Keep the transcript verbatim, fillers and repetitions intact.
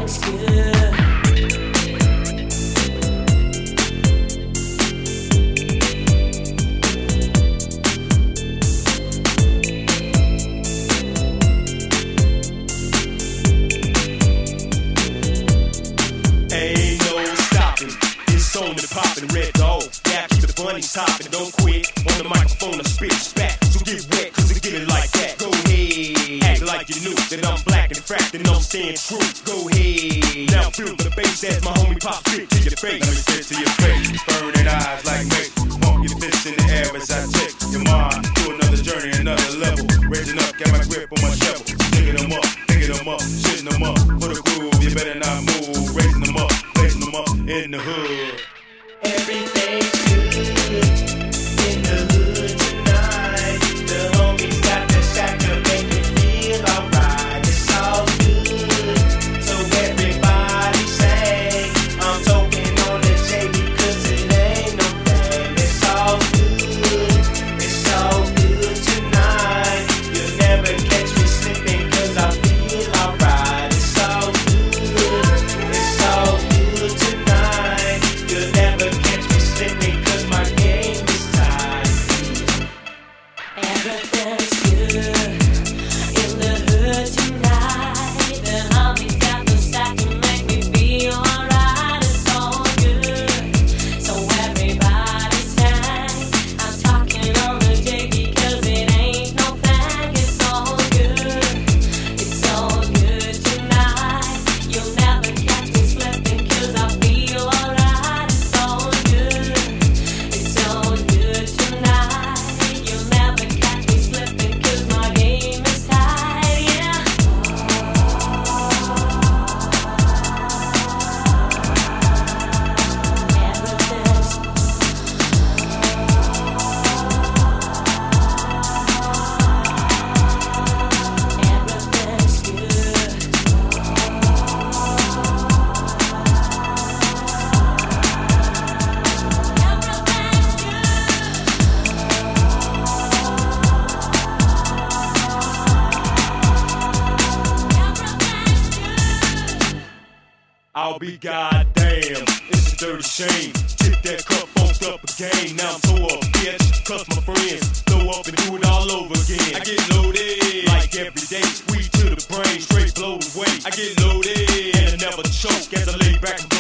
Topping, don't quit on the microphone, I spit spat. So get wet, cause it get it like that. Go ahead, act like you knew that I'm black and fracked and I'm staying true. Go ahead, now feel the bass as my homie pop spit to your face. Let me spit to your face, burning eyes like me. Pump your fists in the air as I take your mind to another journey, another level. Raising up, got my grip on my shovel. Digging them up, picking them up, shitting them up. For the groove, you better not move. Raising them up, placing them up in the hood. Everything's good in the hood tonight. The homies got the shack to make me feel alright. It's all good, so everybody say I'm talking on the J because it ain't no thing. It's all good, it's all good tonight. You'll never catch me slipping cause I feel alright. It's all good, it's all good tonight. You'll never catch me slipping cause my game is tight. Everything's good in the hood tonight. The homies got the stack to make me feel alright. It's all good, so everybody sing. I'm talking on the J because it ain't no thing. It's all good, it's all good tonight. You'll never catch me slipping cause I feel alright. It's all good, it's all good tonight. You'll never catch me slipping cause my game is tight, yeah. Everything's, everything's good. I'll be goddamn, it's a dirty shame. Tip that cup, funked up again. Now I'm tore up, bitch, cause my friends throw up and do it all over again. I get loaded, like every day, weed to the brain, straight blow away. I get loaded, and I never choke as I lay back and